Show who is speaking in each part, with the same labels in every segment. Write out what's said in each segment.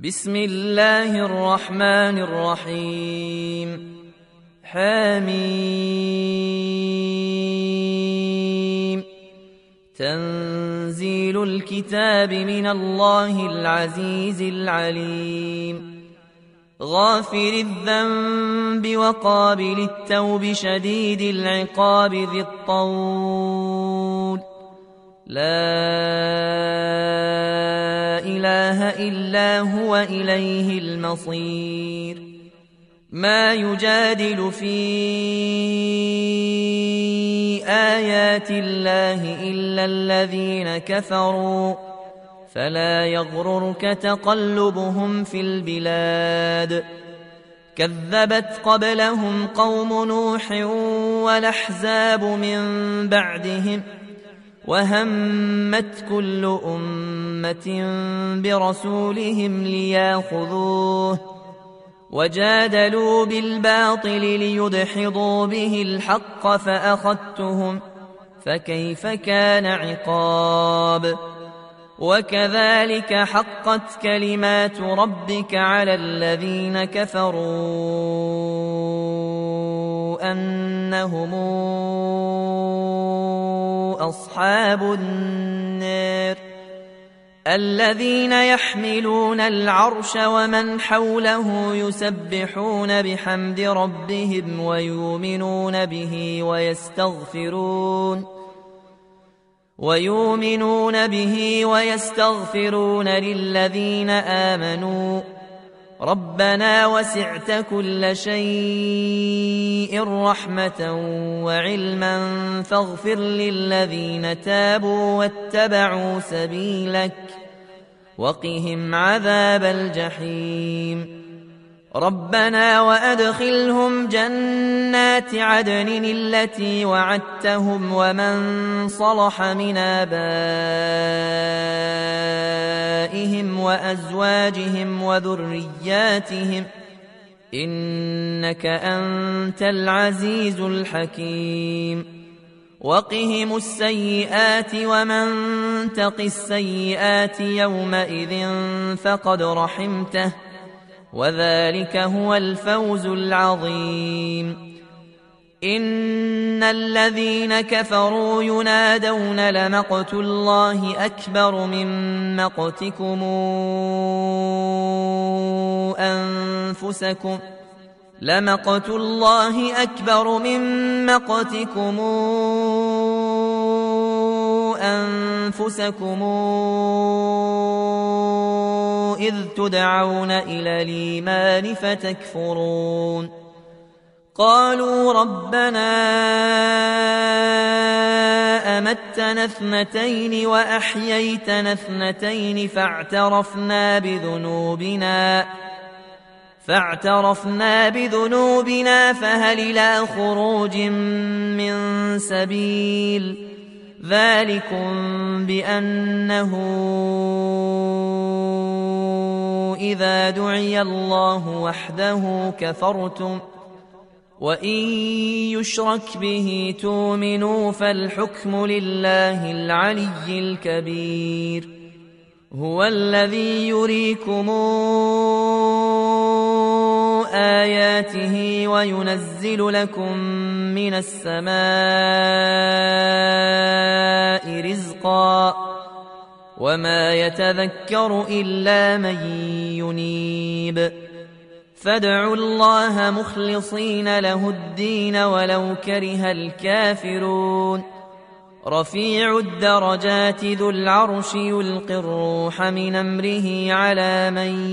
Speaker 1: بسم الله الرحمن الرحيم. حميم. تنزيل الكتاب من الله العزيز العليم. غافر الذنب وقابل التوب شديد العقاب ذي الطول. لا إله إلا هو إليه المصير. ما يجادل في آيات الله إلا الذين كفروا فلا يغررك تقلبهم في البلاد. كذبت قبلهم قوم نوح والأحزاب من بعدهم وهمت كل أمة برسولهم ليأخذوه وجادلوا بالباطل ليدحضوا به الحق فأخذتهم فكيف كان عقاب. وكذلك حقت كلمات ربك على الذين كفروا أنهم أصحاب النار. الذين يحملون العرش ومن حوله يسبحون بحمد ربهم ويؤمنون به ويستغفرون للذين آمنوا ربنا وسعت كل شيء رحمة وعلما فاغفر للذين تابوا واتبعوا سبيلك وقهم عذاب الجحيم. ربنا وأدخلهم جنات عدن التي وعدتهم ومن صلح من آبائهم وأزواجهم وذرياتهم إنك أنت العزيز الحكيم. وقهم السيئات ومن تق السيئات يومئذ فقد رحمته وذلك هو الفوز العظيم. إن الذين كفروا ينادون لمقت الله أكبر من مقتكم أنفسكم إذ تدعون إلى الإيمان فتكفرون. قالوا ربنا أمتنا اثنتين وأحييتنا اثنتين فاعترفنا بذنوبنا فهل إلى خروج من سبيل. ذلكم بأنه إذا دعي الله وحده كفرتم وإن يشرك به تؤمنوا فالحكم لله العلي الكبير. هو الذي يريكم آياته وينزل لكم من السماء رزقا وما يتذكر إلا من ينيب. فادعوا الله مخلصين له الدين ولو كره الكافرون. رفيع الدرجات ذو العرش يلقي الروح من أمره على من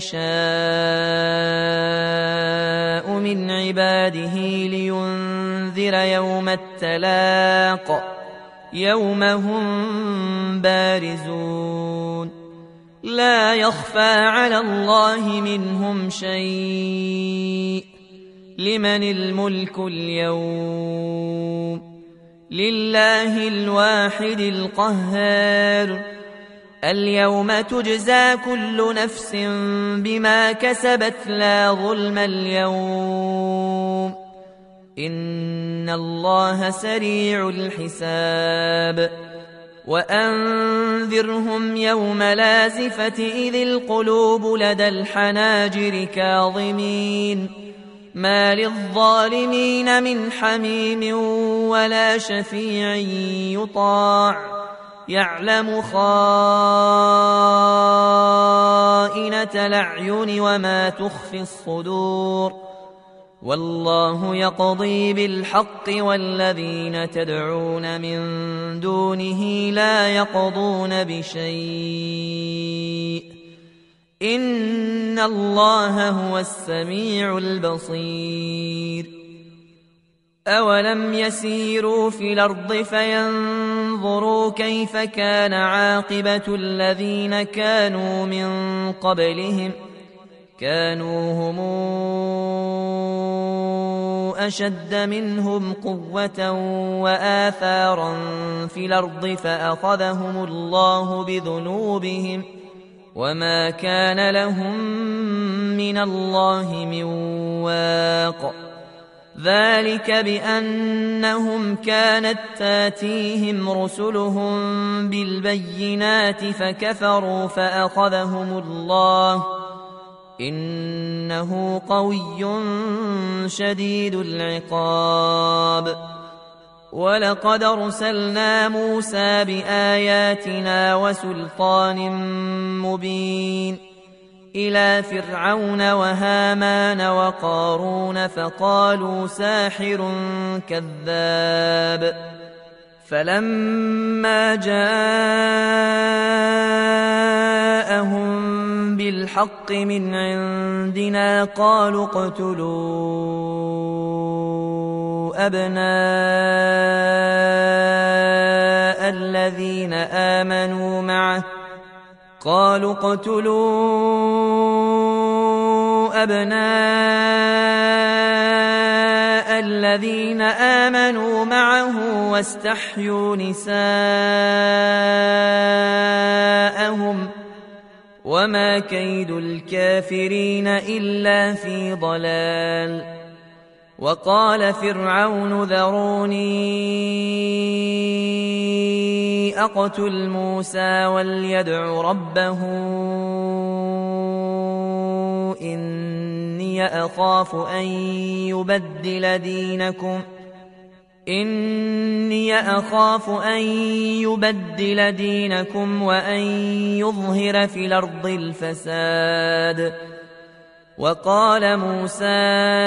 Speaker 1: يشاء من عباده لينذر يوم التلاق يوم هم بارزون لا يخفى على الله منهم شيء. لمن الملك اليوم؟ لله الواحد القهار. اليوم تجزى كل نفس بما كسبت لا ظلم اليوم إن الله سريع الحساب. وأنذرهم يوم لازفة إذ القلوب لدى الحناجر كاظمين ما للظالمين من حميم ولا شفيع يطاع يعلم خائنة الأعين وما تخفي الصدور والله يقضي بالحق والذين تدعون من دونه لا يقضون بشيء إن الله هو السميع البصير أولم يسيروا في الأرض فينظروا كيف كان عاقبة الذين كانوا من قبلهم كانوا هم أشد منهم قوة وآثارا في الأرض فأخذهم الله بذنوبهم وما كان لهم من الله من واق ذلك بأنهم كانت تاتيهم رسلهم بالبينات فكفروا فأخذهم الله إنه قوي شديد العقاب ولقد أرسلنا موسى بآياتنا وسلطان مبين إلى فرعون وهامان وقارون فقالوا ساحر كذاب فلما جاءهم بالحق من عندنا قالوا اقتلوا أبناء الذين آمنوا معه قالوا اقتلوا أبناء الذين آمنوا معه واستحيوا نساءهم وما كيد الكافرين إلا في ضلال وقال فرعون ذروني أقتل موسى وليدع ربه إني أخاف أن يبدل دينكم وأن يظهر في الأرض الفساد وقال موسى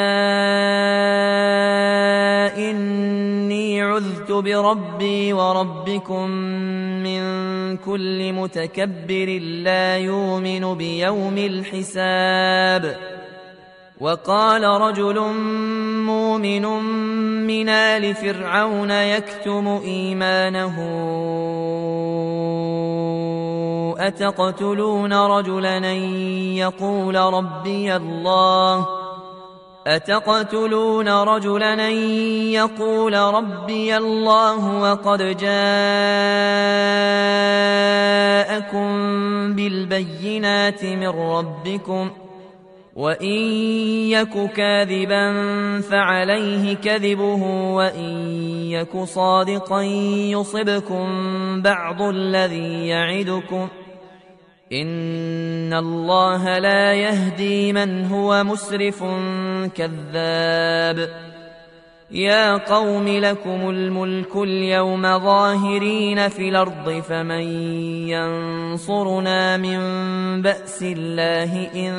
Speaker 1: إني عذت بربي وربكم من كل متكبر لا يؤمن بيوم الحساب وقال رجل مؤمن من آل فرعون يكتم إيمانه أتقتلون رجلا أن يقول ربي الله وقد جاءكم بالبينات من ربكم وإن يك كاذبا فعليه كذبه وإن يك صادقا يصبكم بعض الذي يعدكم إن الله لا يهدي من هو مسرف كذاب يا قوم لكم الملك اليوم ظاهرين في الأرض فمن ينصرنا من بأس الله إن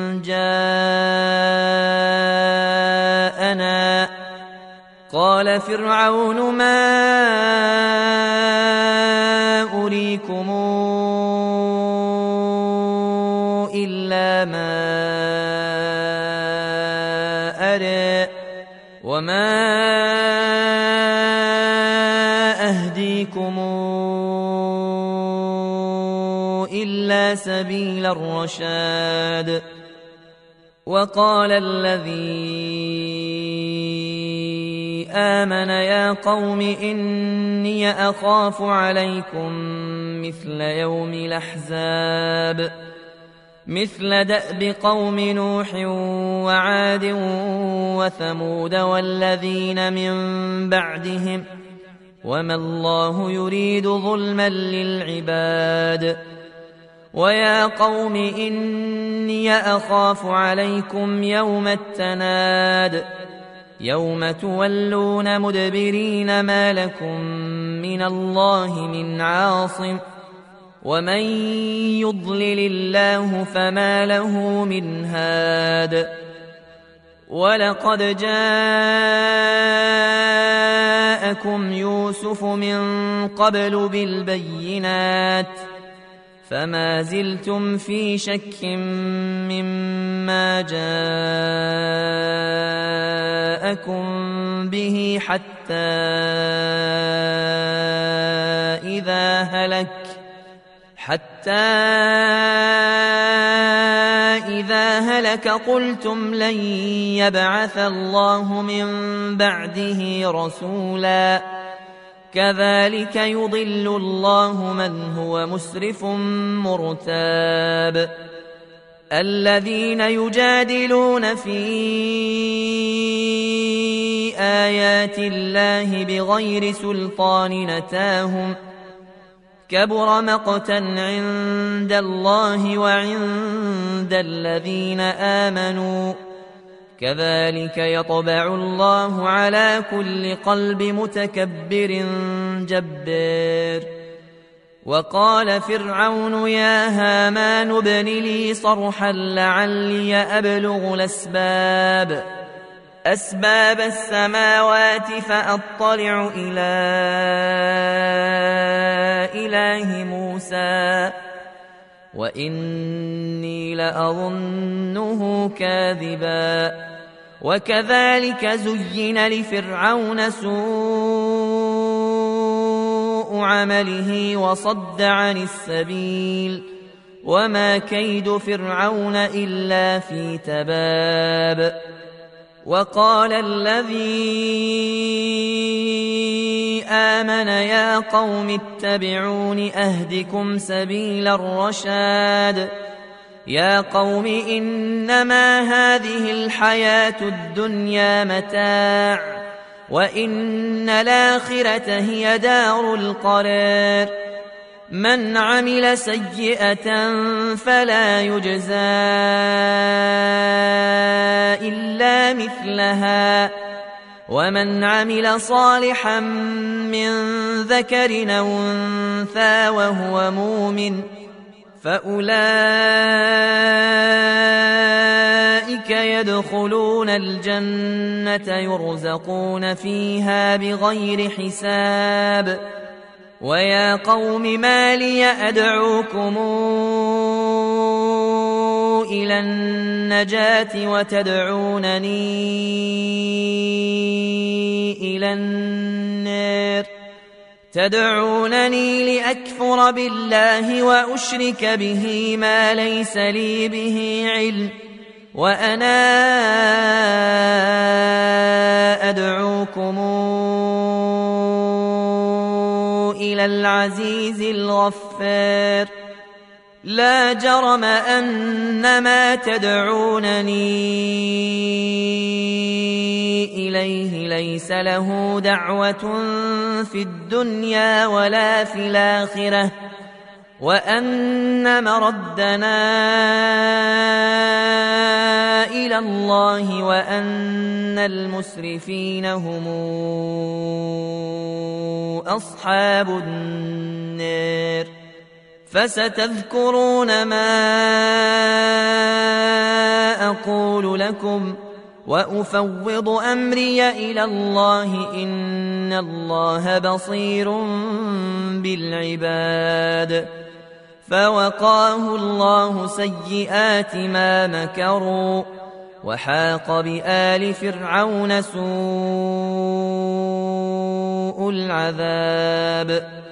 Speaker 1: جاءنا قال فرعون ما أريكم إلا ما أرى وما أهديكم إلا سبيل الرشاد وقال الذي آمن يا قوم إني أخاف عليكم مثل يوم الأحزاب مثل دأب قوم نوح وعاد وثمود والذين من بعدهم وما الله يريد ظلما للعباد. ويا قوم إني أخاف عليكم يوم التناد يوم تولون مدبرين ما لكم من الله من عاصم ومن يضلل الله فما له من هاد. ولقد جاءكم يوسف من قبل بالبينات فما زلتم في شك مما جاءكم به حتى إذا هلك قلتم لن يبعث الله من بعده رسولا كذلك يضل الله من هو مسرف مرتاب. الذين يجادلون في آيات الله بغير سلطان نتاهم كبر مقتا عند الله وعند الذين آمنوا كذلك يطبع الله على كل قلب متكبر جبار. وقال فرعون يا هامان ابن لي صرحا لعلي أبلغ أسباب السماوات فأطلع إلى إله موسى وإني لأظنه كاذبا. وكذلك زين لفرعون سوء عمله وصد عن السبيل وما كيد فرعون إلا في تباب. وقال الذي آمن يا قوم اتبعون أهدكم سبيل الرشاد. يا قوم إنما هذه الحياة الدنيا متاع وإن الآخرة هي دار القرار. من عمل سيئة فلا يجزى إلا مثلها ومن عمل صالحا من ذكر أو أنثى وهو مؤمن فأولئك يدخلون الجنة يرزقون فيها بغير حساب. ويا قوم ما لي أدعوكم إلى النجاة وتدعونني إلى النار تدعونني لأكفر بالله وأشرك به ما ليس لي به علم وأنا أدعوكم إلى العزيز الغفار. لا جرم أن ما تدعونني إليه ليس له دعوة في الدنيا ولا في الآخرة وأن مردنا إلى الله وأن المسرفين هم أصحاب النار. فستذكرون ما أقول لكم وأفوض أمري إلى الله إن الله بصير بالعباد. فوقاه الله سيئات ما مكروا وحاق بآل فرعون سوء العذاب.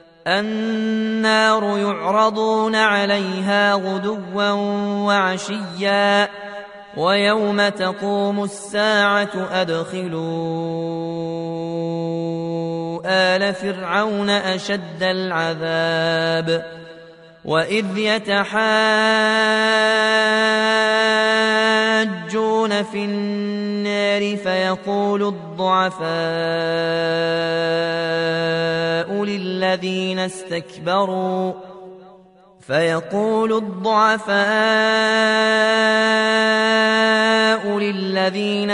Speaker 1: النار يعرضون عليها غدوا وعشيا ويوم تقوم الساعة أدخلوا آل فرعون أشد العذاب. وإذ يتحاجون في النار فيقول الضعفاء للذين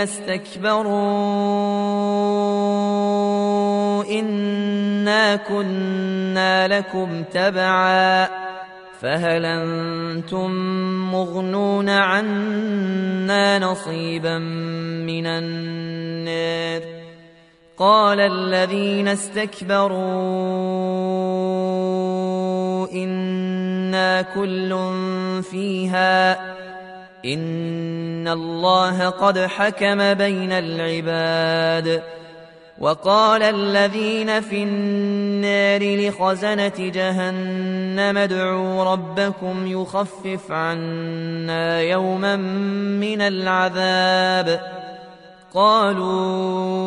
Speaker 1: استكبروا إنا كنا لكم تبعا فهل أنتم مغنون عنا نصيبا من النار قال الذين استكبروا إنا كل فيها إن الله قد حكم بين العباد وقال الذين في النار لخزنة جهنم ادعوا ربكم يخفف عنا يوما من العذاب قالوا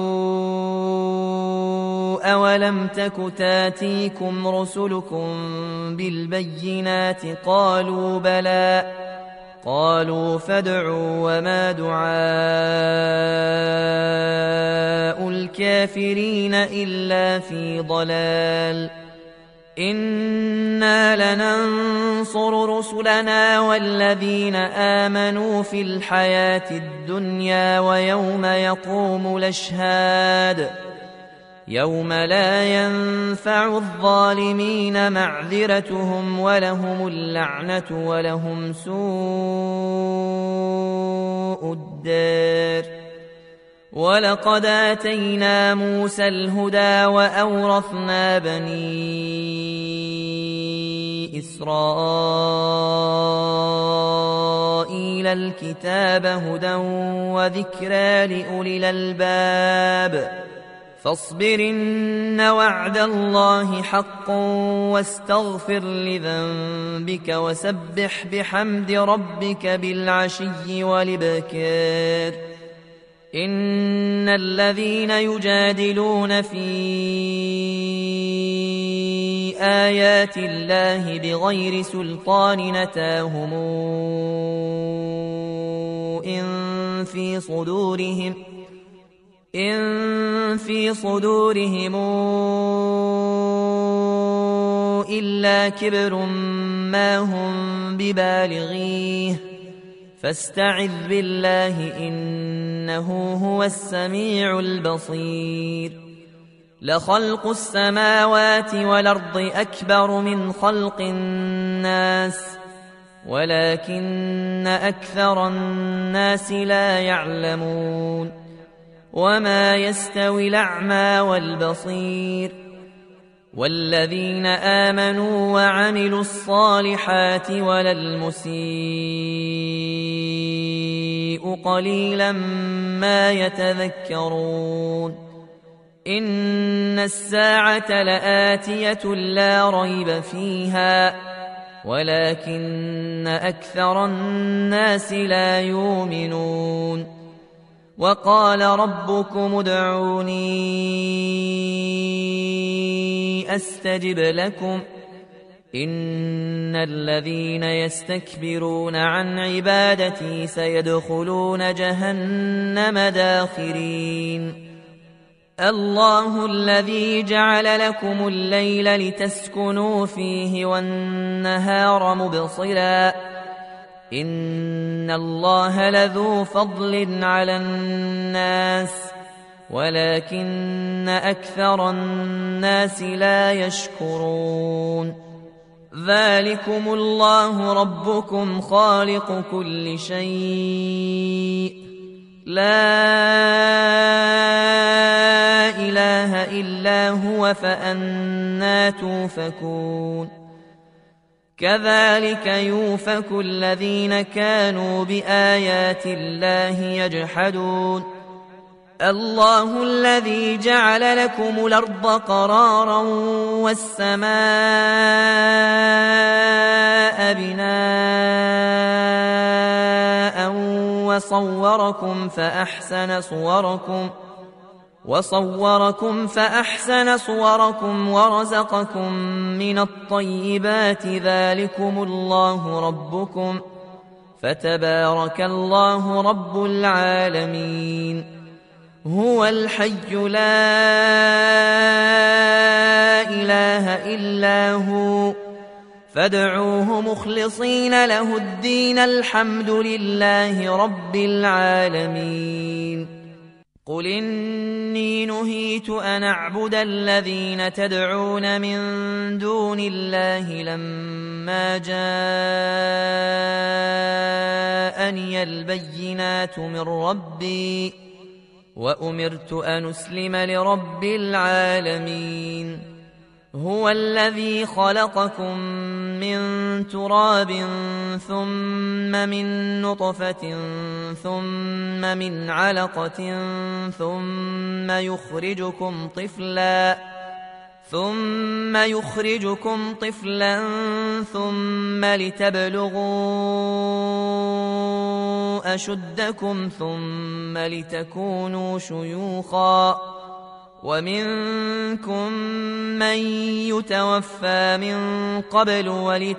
Speaker 1: أولم تك تاتيكم رسلكم بالبينات قالوا بلى قالوا فادعوا وما دعاء الكافرين إلا في ضلال إنا لننصر رسلنا والذين آمنوا في الحياة الدنيا ويوم يقوم الأشهاد يوم لا ينفع الظالمين معذرتهم ولهم اللعنة ولهم سوء الدار ولقد آتينا موسى الهدى وأورثنا بني إسرائيل الكتاب هدى وذكرى لأولي الألباب فاصبر إن وعد الله حق واستغفر لذنبك وسبح بحمد ربك بالعشي والإبكار إن الذين يجادلون في آيات الله بغير سلطان نتاهم إن في صدورهم إلا كبر ما هم ببالغيه فاستعذ بالله إنه هو السميع البصير لخلق السماوات والأرض أكبر من خلق الناس ولكن أكثر الناس لا يعلمون وما يستوي الأعمى والبصير والذين آمنوا وعملوا الصالحات ولا المسيء قليلا ما يتذكرون إن الساعة لآتية لا ريب فيها ولكن أكثر الناس لا يؤمنون وقال ربكم ادعوني أستجب لكم إن الذين يستكبرون عن عبادتي سيدخلون جهنم داخرين الله الذي جعل لكم الليل لتسكنوا فيه والنهار مبصرا إن الله لذو فضل على الناس ولكن أكثر الناس لا يشكرون ذلكم الله ربكم خالق كل شيء لا إله إلا هو فأنى توفكون كذلك يؤفك الذين كانوا بآيات الله يجحدون الله الذي جعل لكم الأرض قرارا والسماء بناء وصوركم فأحسن صوركم ورزقكم من الطيبات ذلكم الله ربكم فتبارك الله رب العالمين هو الحي لا إله إلا هو فادعوه مخلصين له الدين الحمد لله رب العالمين قل إني نهيت أن أعبد الذين تدعون من دون الله لما جاءني البينات من ربي وأمرت أن أسلم لرب العالمين هو الذي خلقكم من تراب ثم من نطفة ثم من علقة ثم يخرجكم طفلا ثم لتبلغوا أشدكم ثم لتكونوا شيوخا ومنكم من يتوفى من قبل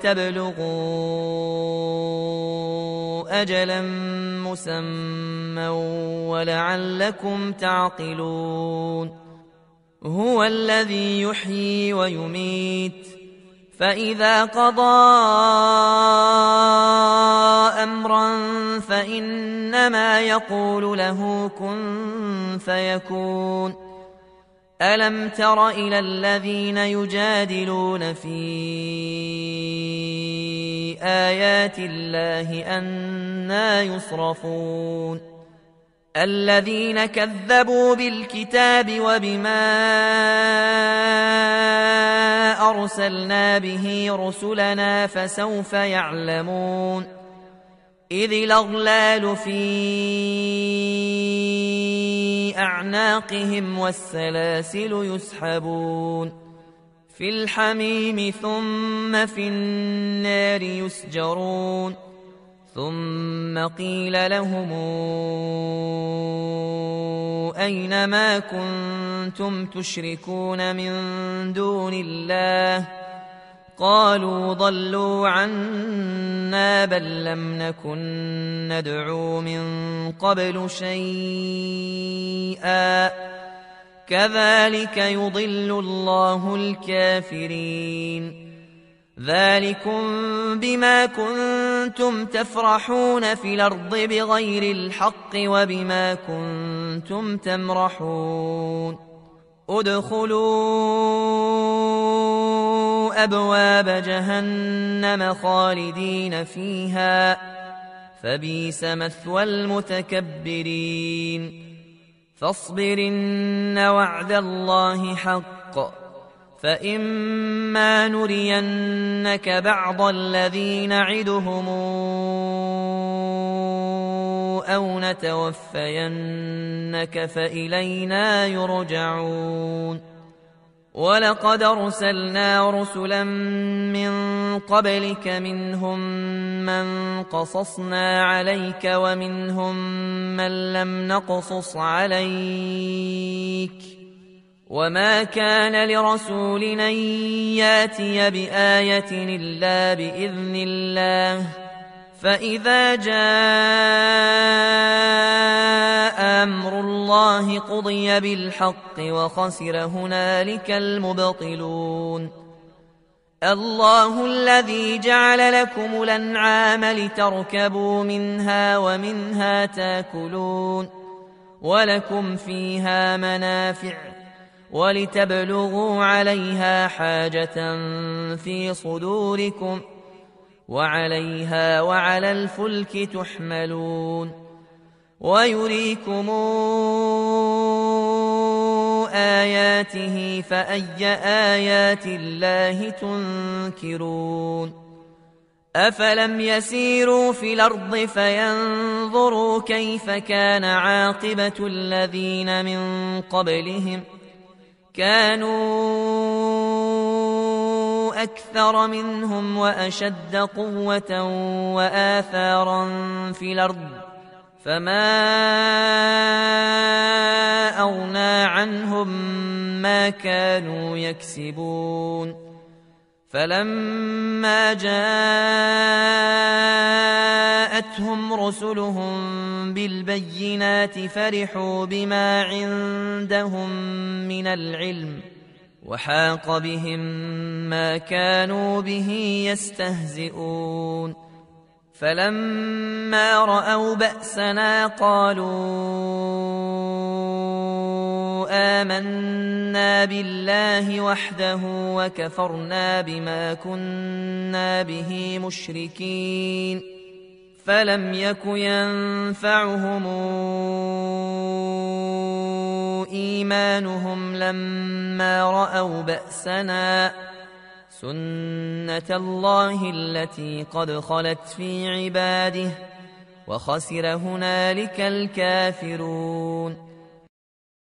Speaker 1: ولتبلغوا أجلا مسمى ولعلكم تعقلون هو الذي يحيي ويميت فإذا قضى أمرا فإنما يقول له كن فيكون ألم تر إلى الذين يجادلون في آيات الله أنى يصرفون الذين كذبوا بالكتاب وبما أرسلنا به رسلنا فسوف يعلمون إذ الأغلال في أعناقهم والسلاسل يسحبون في الحميم ثم في النار يسجرون ثم قيل لهم أين ما كنتم تشركون من دون الله قالوا ضلوا عنا بل لم نكن ندعو من قبل شيئا كذلك يضل الله الكافرين ذلكم بما كنتم تفرحون في الأرض بغير الحق وبما كنتم تمرحون ادخلوا أبواب جهنم خالدين فيها فبئس مثوى المتكبرين فاصبر إن وعد الله حق فإما نرينك بعض الذي نعدهم أو نتوفينك فإلينا يرجعون ولقد أرسلنا رسلا من قبلك منهم من قصصنا عليك ومنهم من لم نقصص عليك وما كان لرسول أن ياتي بآية إلا بإذن الله فإذا جاء أمر الله قضي بالحق وخسر هنالك المبطلون الله الذي جعل لكم الأنعام لتركبوا منها ومنها تاكلون ولكم فيها منافع ولتبلغوا عليها حاجة في صدوركم وعليها وعلى الفلك تحملون ويريكم آياته فأي آيات الله تنكرون أفلم يسيروا في الأرض فينظروا كيف كان عاقبة الذين من قبلهم كانوا أكثر منهم وأشد قوة وآثارا في الأرض فما أغنى عنهم ما كانوا يكسبون فلما جاءتهم جاءتهم رسلهم بالبينات فرحوا بما عندهم من العلم وحاق بهم ما كانوا به يستهزئون فلما رأوا بأسنا قالوا آمنا بالله وحده وكفرنا بما كنا به مشركين فلم يك ينفعهم إيمانهم لما رأوا بأسنا سنة الله التي قد خلت في عباده وخسر هنالك الكافرون